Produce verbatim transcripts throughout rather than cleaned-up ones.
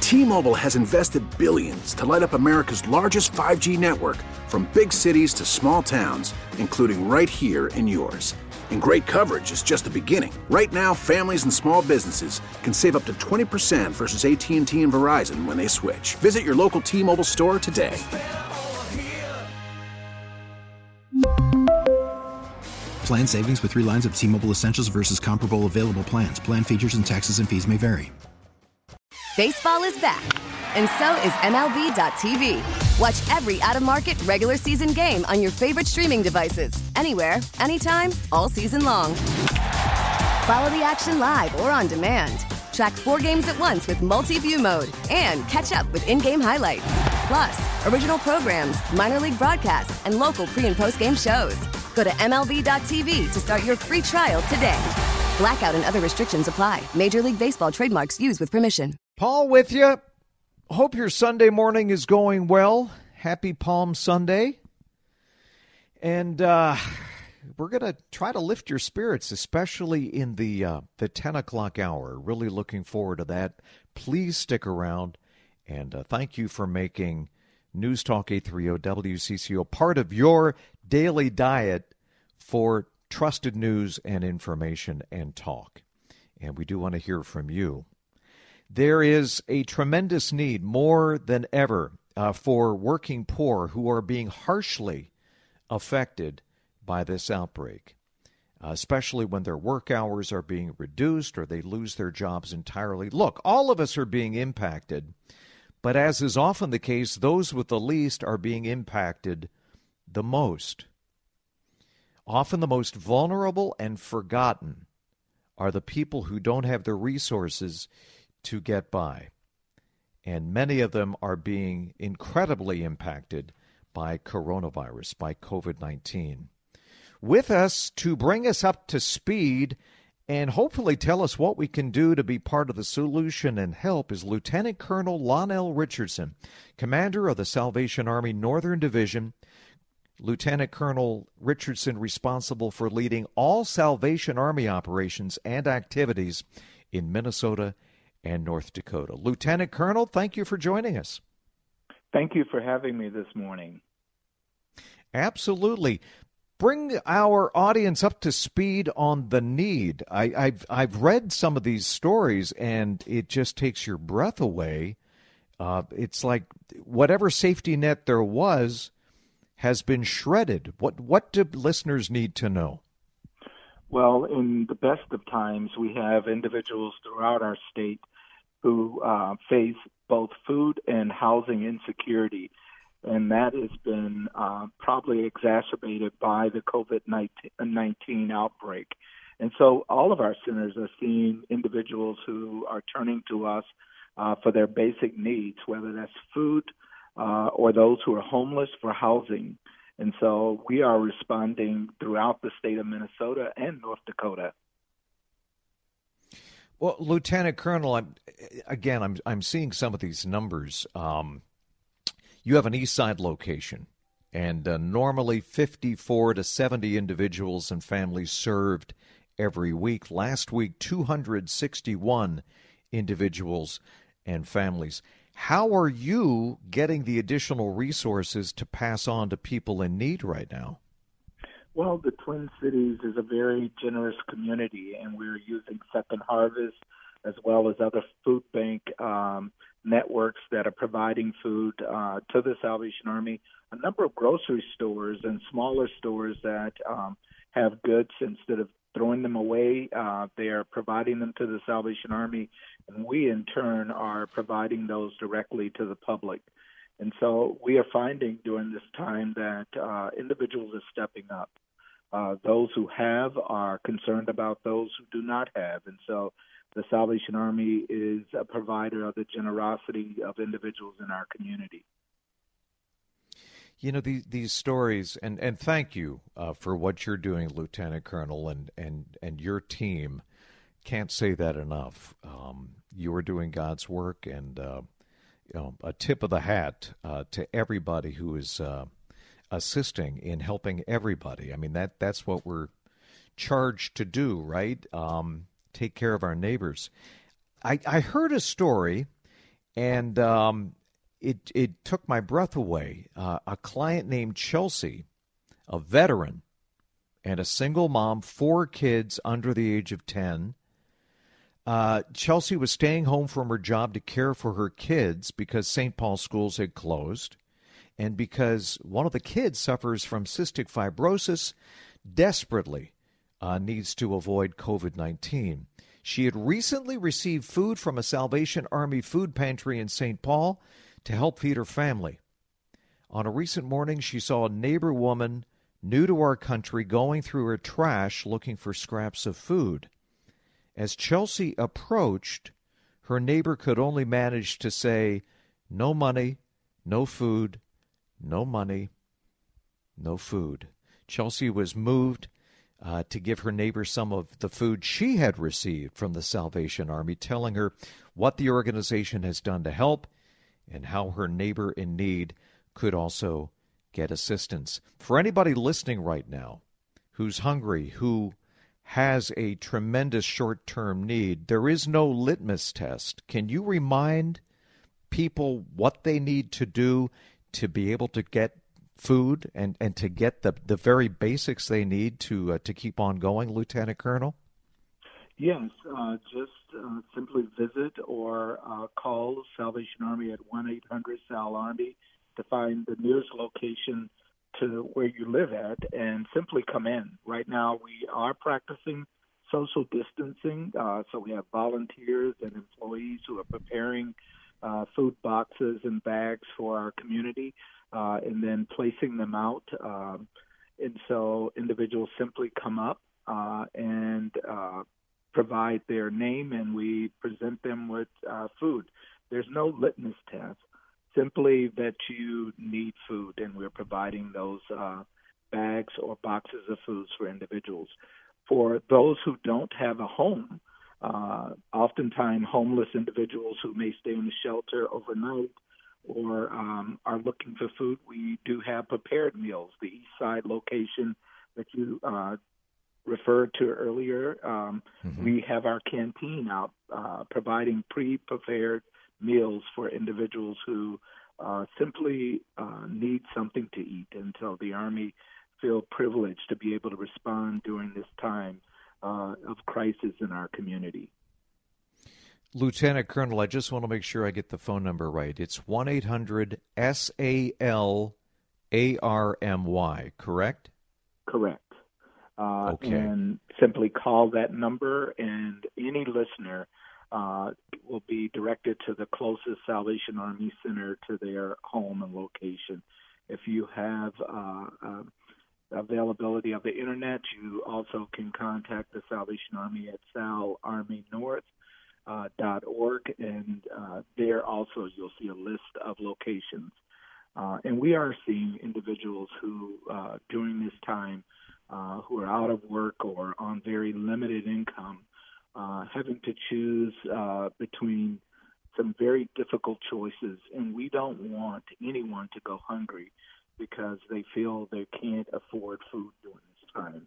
T-Mobile has invested billions to light up America's largest five G network, from big cities to small towns, including right here in yours. And great coverage is just the beginning. Right now, families and small businesses can save up to twenty percent versus A T and T and Verizon when they switch. Visit your local T-Mobile store today. Plan savings with three lines of T-Mobile Essentials versus comparable available plans. Plan features and taxes and fees may vary. Baseball is back, and so is M L B dot T V. Watch every out-of-market regular season game on your favorite streaming devices, anywhere, anytime, all season long. Follow the action live or on demand. Track four games at once with multi-view mode and catch up with in-game highlights. Plus, original programs, minor league broadcasts, and local pre- and post-game shows. Go to M L B dot T V to start your free trial today. Blackout and other restrictions apply. Major League Baseball trademarks used with permission. Paul with you. Hope your Sunday morning is going well. Happy Palm Sunday. And uh, we're going to try to lift your spirits, especially in the uh, the ten o'clock hour. Really looking forward to that. Please stick around. And uh, thank you for making News Talk eight thirty W C C O part of your daily diet for trusted news and information and talk. And we do want to hear from you. There is a tremendous need, more than ever, uh, for working poor who are being harshly affected by this outbreak, uh, especially when their work hours are being reduced or they lose their jobs entirely. Look, all of us are being impacted, but as is often the case, those with the least are being impacted the most. Often the most vulnerable and forgotten are the people who don't have the resources to get by. And many of them are being incredibly impacted by coronavirus, by covid nineteen. With us to bring us up to speed and hopefully tell us what we can do to be part of the solution and help is Lieutenant Colonel Lonnell Richardson, commander of the Salvation Army Northern Division. Lieutenant Colonel Richardson responsible for leading all Salvation Army operations and activities in Minnesota and North Dakota. Lieutenant Colonel, thank you for joining us. Thank you for having me this morning. Absolutely. Bring our audience up to speed on the need. I, I've I've read some of these stories, and it just takes your breath away. Uh, it's like whatever safety net there was has been shredded. What what do listeners need to know? Well, in the best of times, we have individuals throughout our state who uh, face both food and housing insecurity, and that has been uh, probably exacerbated by the covid nineteen outbreak. And so all of our centers are seeing individuals who are turning to us uh, for their basic needs, whether that's food uh, or those who are homeless for housing. And so we are responding throughout the state of Minnesota and North Dakota. Well, Lieutenant Colonel, I'm, again, I'm I'm seeing some of these numbers. Um, you have an East Side location, and uh, normally fifty-four to seventy individuals and families served every week. Last week, two hundred sixty-one individuals and families. How are you getting the additional resources to pass on to people in need right now? Well, the Twin Cities is a very generous community, and we're using Second Harvest as well as other food bank um, networks that are providing food uh, to the Salvation Army. A number of grocery stores and smaller stores that um, have goods, instead of throwing them away, uh, they are providing them to the Salvation Army, and we in turn are providing those directly to the public. And so we are finding during this time that uh, individuals are stepping up. Uh, those who have are concerned about those who do not have. And so the Salvation Army is a provider of the generosity of individuals in our community. You know, these, these stories, and, and thank you uh, for what you're doing, Lieutenant Colonel, and, and, and your team. Can't say that enough. Um, you are doing God's work, and uh, you know, a tip of the hat uh, to everybody who is uh, assisting in helping everybody. I mean, that that's what we're charged to do, right? Um, take care of our neighbors. I, I heard a story, And um, it it took my breath away. Uh, a client named Chelsea, a veteran, and a single mom, four kids under the age of ten. Uh, Chelsea was staying home from her job to care for her kids because Saint Paul schools had closed, and because one of the kids suffers from cystic fibrosis, desperately uh, needs to avoid covid nineteen. She had recently received food from a Salvation Army food pantry in Saint Paul to help feed her family. On a recent morning, she saw a neighbor woman new to our country going through her trash looking for scraps of food. As Chelsea approached, her neighbor could only manage to say, "No money, no food, no money, no food." Chelsea was moved uh, to give her neighbor some of the food she had received from the Salvation Army, telling her what the organization has done to help and how her neighbor in need could also get assistance. For anybody listening right now who's hungry, who has a tremendous short-term need, there is no litmus test. Can you remind people what they need to do to be able to get food and, and to get the, the very basics they need to uh, to keep on going, Lieutenant Colonel? Yes, uh, just uh, simply visit or uh, call Salvation Army at one eight hundred S A L Army to find the nearest location to where you live at and simply come in. Right now we are practicing social distancing, uh, so we have volunteers and employees who are preparing uh, food boxes and bags for our community uh, and then placing them out. Um, and so individuals simply come up uh, and uh, provide their name, and we present them with uh, food. There's no litmus test. Simply that you need food, and we're providing those uh, bags or boxes of foods for individuals. For those who don't have a home, uh, oftentimes homeless individuals who may stay in the shelter overnight or um, are looking for food, we do have prepared meals. The East Side location that you uh, referred to earlier, um, mm-hmm. we have our canteen out uh, providing pre-prepared meals for individuals who uh, simply uh, need something to eat. And so the Army feel privileged to be able to respond during this time uh, of crisis in our community. Lieutenant Colonel, I just want to make sure I get the phone number right. It's one eight hundred S A L A R M Y, correct? Correct. Uh, okay. And simply call that number, and any listener Uh, will be directed to the closest Salvation Army Center to their home and location. If you have uh, uh, availability of the Internet, you also can contact the Salvation Army at sal army north dot org, uh, and uh, there also you'll see a list of locations. Uh, and we are seeing individuals who, uh, during this time, uh, who are out of work or on very limited income, Uh, having to choose uh, between some very difficult choices, and we don't want anyone to go hungry because they feel they can't afford food during this time.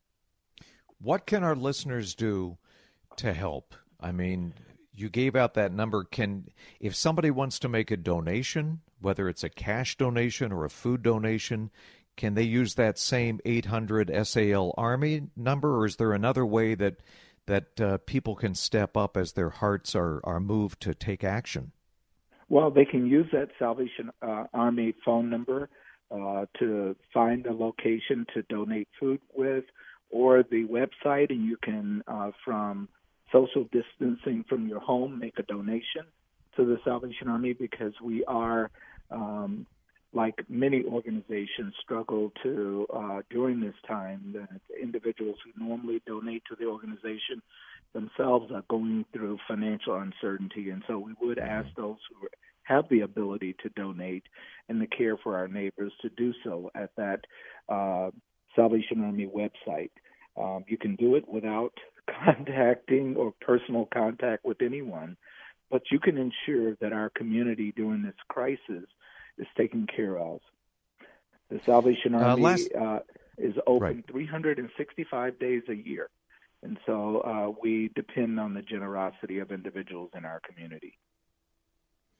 What can our listeners do to help? I mean, you gave out that number. Can, if somebody wants to make a donation, whether it's a cash donation or a food donation, can they use that same eight hundred S A L Army number, or is there another way that that uh, people can step up as their hearts are, are moved to take action? Well, they can use that Salvation uh, Army phone number uh, to find a location to donate food with, or the website, and you can, uh, from social distancing from your home, make a donation to the Salvation Army, because we are, um, like many organizations, struggle to, uh, during this time, that individuals who normally donate to the organization themselves are going through financial uncertainty. And so we would ask those who have the ability to donate and to care for our neighbors to do so at that uh, Salvation Army website. Um, you can do it without contacting or personal contact with anyone, but you can ensure that our community during this crisis is taken care of. The Salvation Army uh, last... uh, is open right. three hundred sixty-five days a year, and so uh, we depend on the generosity of individuals in our community.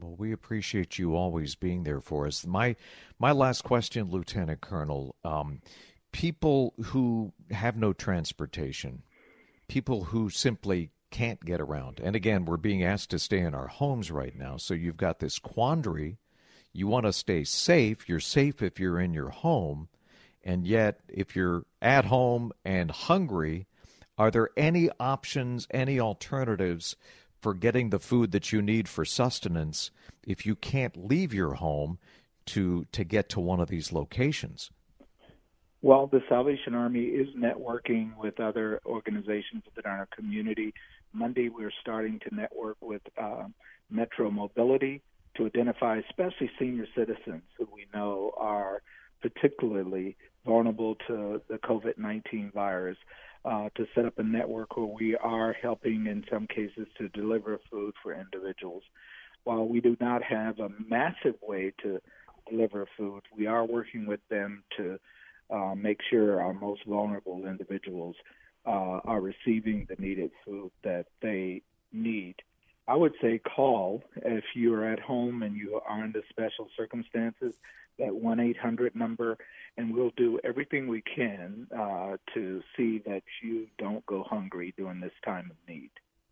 Well, we appreciate you always being there for us. My my last question, Lieutenant Colonel, um, people who have no transportation, people who simply can't get around, and again, we're being asked to stay in our homes right now, so you've got this quandary. You want to stay safe. You're safe if you're in your home, and yet if you're at home and hungry, are there any options, any alternatives for getting the food that you need for sustenance if you can't leave your home to to get to one of these locations? Well, the Salvation Army is networking with other organizations within our community. Monday, we're starting to network with uh, Metro Mobility to identify especially senior citizens who we know are particularly vulnerable to the COVID nineteen virus. Uh, to set up a network where we are helping in some cases to deliver food for individuals. While we do not have a massive way to deliver food, we are working with them to uh, make sure our most vulnerable individuals uh, are receiving the needed food that they need. I would say call if you are at home and you are under special circumstances, that one eight hundred number, and we'll do everything we can uh, to see that you don't go hungry during this time of need.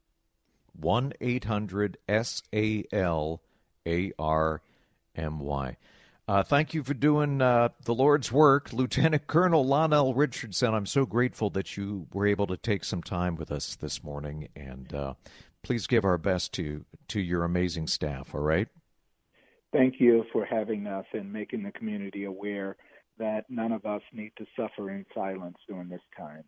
one eight hundred S A L A R M Y. Uh, thank you for doing uh, the Lord's work. Lieutenant Colonel Lonell Richardson, I'm so grateful that you were able to take some time with us this morning, and uh, please give our best to, to your amazing staff, all right? Thank you for having us and making the community aware that none of us need to suffer in silence during this time.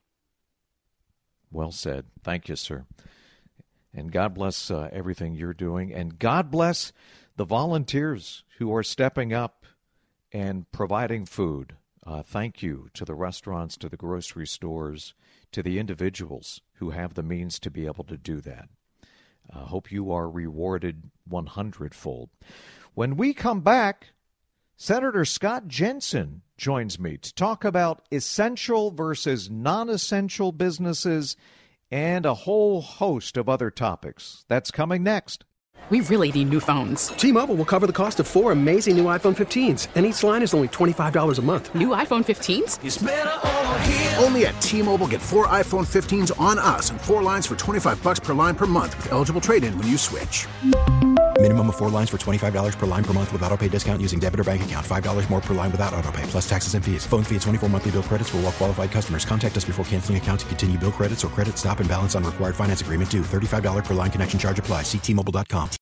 Well said. Thank you, sir. And God bless uh, everything you're doing. And God bless the volunteers who are stepping up and providing food. Uh, thank you to the restaurants, to the grocery stores, to the individuals who have the means to be able to do that. I uh, hope you are rewarded one hundred-fold. When we come back, Senator Scott Jensen joins me to talk about essential versus non-essential businesses and a whole host of other topics. That's coming next. We really need new phones. T-Mobile will cover the cost of four amazing new iPhone fifteens, and each line is only twenty-five dollars a month. New iPhone fifteens? It's better over here. Only at T-Mobile, get four iPhone fifteens on us and four lines for twenty-five bucks per line per month with eligible trade-in when you switch. Minimum of four lines for twenty-five dollars per line per month with autopay discount using debit or bank account. five dollars more per line without autopay, plus taxes and fees. Phone fee at twenty-four monthly bill credits for well-qualified customers. Contact us before canceling account to continue bill credits or credit stop and balance on required finance agreement due. thirty-five dollars per line connection charge applies. See T Mobile dot com.